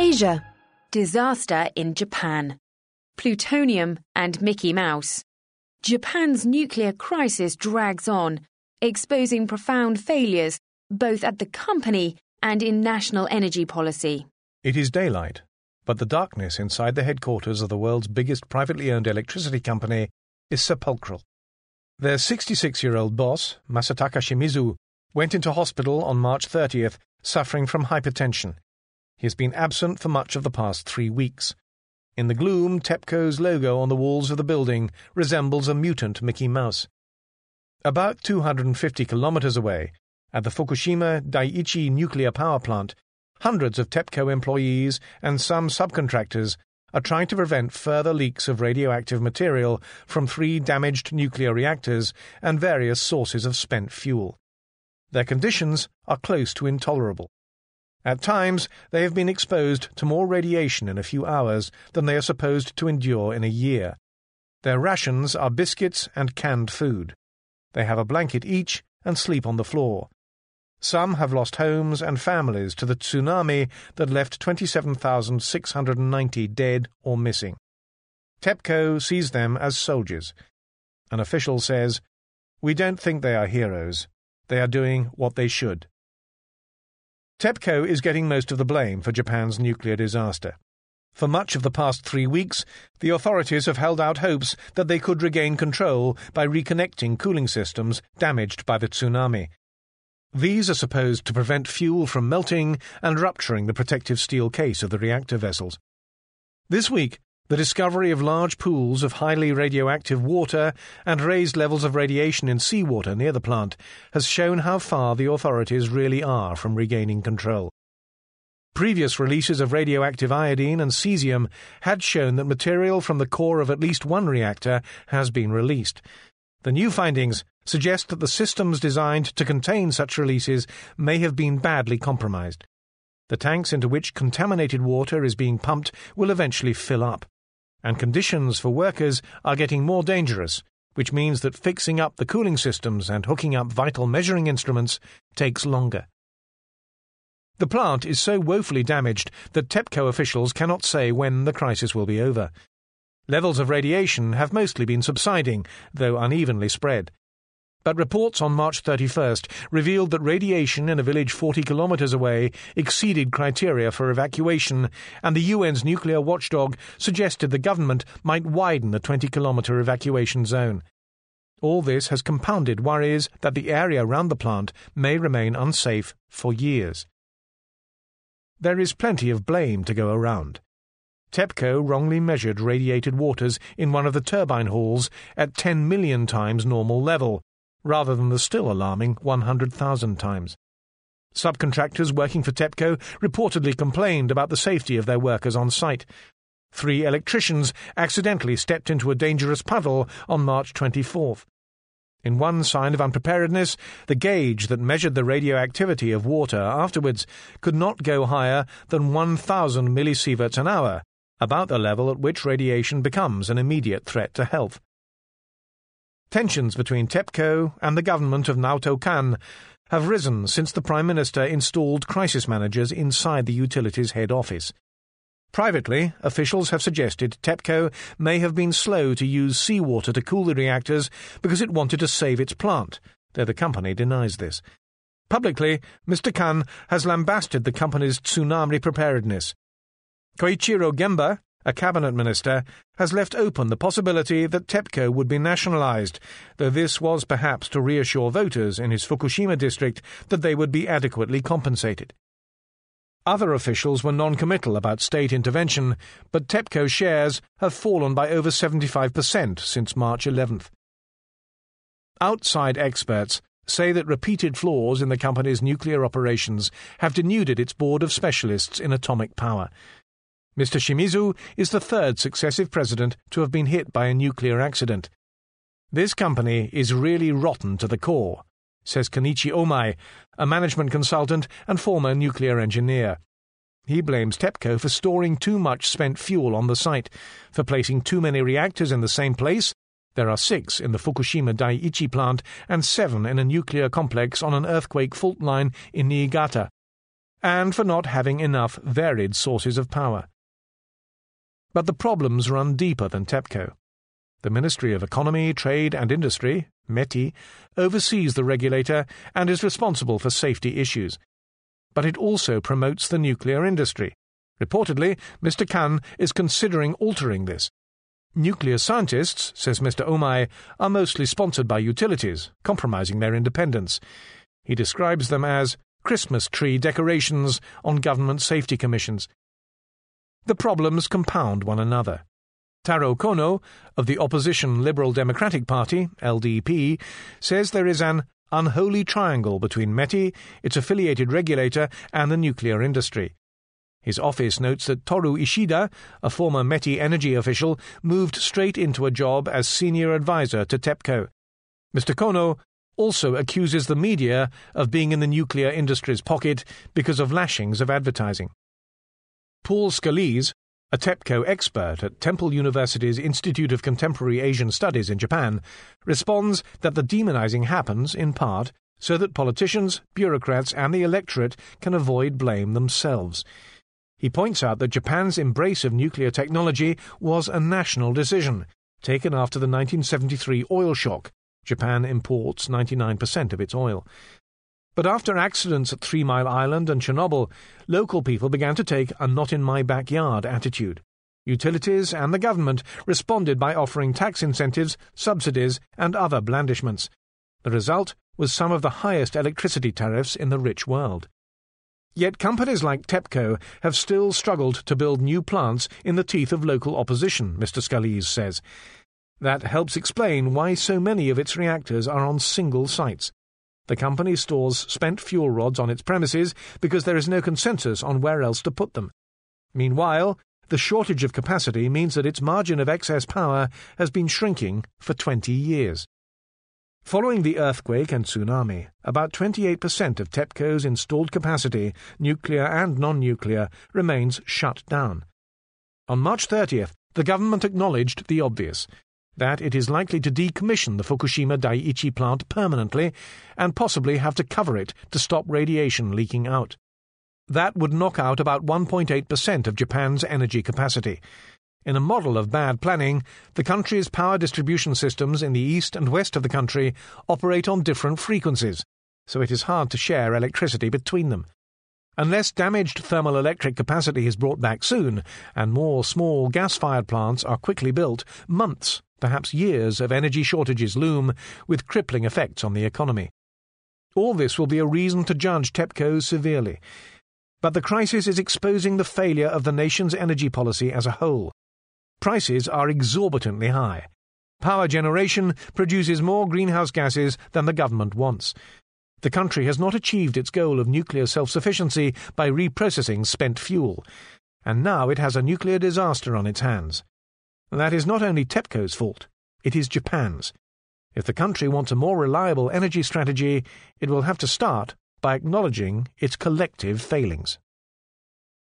Asia. Disaster in Japan. Plutonium and Mickey Mouse. Japan's nuclear crisis drags on, exposing profound failures both at the company and in national energy policy. It is daylight, but the darkness inside the headquarters of the world's biggest privately owned electricity company is sepulchral. Their 66-year-old boss, Masataka Shimizu, went into hospital on March 30th, suffering from hypertension. He has been absent for much of the past 3 weeks. In the gloom, TEPCO's logo on the walls of the building resembles a mutant Mickey Mouse. About 250 kilometers away, at the Fukushima Daiichi nuclear power plant, hundreds of TEPCO employees and some subcontractors are trying to prevent further leaks of radioactive material from 3 damaged nuclear reactors and various sources of spent fuel. Their conditions are close to intolerable. At times, they have been exposed to more radiation in a few hours than they are supposed to endure in a year. Their rations are biscuits and canned food. They have a blanket each and sleep on the floor. Some have lost homes and families to the tsunami that left 27,690 dead or missing. TEPCO sees them as soldiers. An official says, "We don't think they are heroes. They are doing what they should." TEPCO is getting most of the blame for Japan's nuclear disaster. For much of the past 3 weeks, the authorities have held out hopes that they could regain control by reconnecting cooling systems damaged by the tsunami. These are supposed to prevent fuel from melting and rupturing the protective steel case of the reactor vessels. This week, the discovery of large pools of highly radioactive water and raised levels of radiation in seawater near the plant has shown how far the authorities really are from regaining control. Previous releases of radioactive iodine and cesium had shown that material from the core of at least one reactor has been released. The new findings suggest that the systems designed to contain such releases may have been badly compromised. The tanks into which contaminated water is being pumped will eventually fill up, and conditions for workers are getting more dangerous, which means that fixing up the cooling systems and hooking up vital measuring instruments takes longer. The plant is so woefully damaged that TEPCO officials cannot say when the crisis will be over. Levels of radiation have mostly been subsiding, though unevenly spread. But reports on March 31st revealed that radiation in a village 40 kilometers away exceeded criteria for evacuation, and the UN's nuclear watchdog suggested the government might widen the 20-kilometer evacuation zone. All this has compounded worries that the area around the plant may remain unsafe for years. There is plenty of blame to go around. TEPCO wrongly measured radiated waters in one of the turbine halls at 10 million times normal level, rather than the still alarming 100,000 times. Subcontractors working for TEPCO reportedly complained about the safety of their workers on site. 3 electricians accidentally stepped into a dangerous puddle on March 24th. In one sign of unpreparedness, the gauge that measured the radioactivity of water afterwards could not go higher than 1,000 millisieverts an hour, about the level at which radiation becomes an immediate threat to health. Tensions between TEPCO and the government of Naoto Kan have risen since the Prime Minister installed crisis managers inside the utility's head office. Privately, officials have suggested TEPCO may have been slow to use seawater to cool the reactors because it wanted to save its plant, though the company denies this. Publicly, Mr. Kan has lambasted the company's tsunami preparedness. Koichiro Gemba, a cabinet minister, has left open the possibility that TEPCO would be nationalized, though this was perhaps to reassure voters in his Fukushima district that they would be adequately compensated. Other officials were non-committal about state intervention, but TEPCO shares have fallen by over 75% since March 11th. Outside experts say that repeated flaws in the company's nuclear operations have denuded its board of specialists in atomic power. Mr. Shimizu is the 3rd successive president to have been hit by a nuclear accident. "This company is really rotten to the core," says Kenichi Omai, a management consultant and former nuclear engineer. He blames TEPCO for storing too much spent fuel on the site, for placing too many reactors in the same place — there are 6 in the Fukushima Daiichi plant and 7 in a nuclear complex on an earthquake fault line in Niigata — and for not having enough varied sources of power. But the problems run deeper than TEPCO. The Ministry of Economy, Trade and Industry, METI, oversees the regulator and is responsible for safety issues. But it also promotes the nuclear industry. Reportedly, Mr. Khan is considering altering this. Nuclear scientists, says Mr. Omai, are mostly sponsored by utilities, compromising their independence. He describes them as Christmas tree decorations on government safety commissions. The problems compound one another. Taro Kono, of the opposition Liberal Democratic Party, LDP, says there is an unholy triangle between METI, its affiliated regulator, and the nuclear industry. His office notes that Toru Ishida, a former METI energy official, moved straight into a job as senior advisor to TEPCO. Mr. Kono also accuses the media of being in the nuclear industry's pocket because of lashings of advertising. Paul Scalise, a TEPCO expert at Temple University's Institute of Contemporary Asian Studies in Japan, responds that the demonizing happens, in part, so that politicians, bureaucrats and the electorate can avoid blame themselves. He points out that Japan's embrace of nuclear technology was a national decision, taken after the 1973 oil shock. Japan imports 99% of its oil. But after accidents at 3 Mile Island and Chernobyl, local people began to take a not-in-my-backyard attitude. Utilities and the government responded by offering tax incentives, subsidies, and other blandishments. The result was some of the highest electricity tariffs in the rich world. Yet companies like TEPCO have still struggled to build new plants in the teeth of local opposition, Mr. Scalise says. That helps explain why so many of its reactors are on single sites. The company stores spent fuel rods on its premises because there is no consensus on where else to put them. Meanwhile, the shortage of capacity means that its margin of excess power has been shrinking for 20 years. Following the earthquake and tsunami, about 28% of TEPCO's installed capacity, nuclear and non-nuclear, remains shut down. On March 30th, the government acknowledged the obvious, that it is likely to decommission the Fukushima Daiichi plant permanently and possibly have to cover it to stop radiation leaking out. That would knock out about 1.8% of Japan's energy capacity. In a model of bad planning, the country's power distribution systems in the east and west of the country operate on different frequencies, so it is hard to share electricity between them. Unless damaged thermal electric capacity is brought back soon, and more small gas-fired plants are quickly built, months, perhaps years of energy shortages loom, with crippling effects on the economy. All this will be a reason to judge TEPCO severely. But the crisis is exposing the failure of the nation's energy policy as a whole. Prices are exorbitantly high. Power generation produces more greenhouse gases than the government wants. The country has not achieved its goal of nuclear self-sufficiency by reprocessing spent fuel, and now it has a nuclear disaster on its hands. That is not only TEPCO's fault, it is Japan's. If the country wants a more reliable energy strategy, it will have to start by acknowledging its collective failings.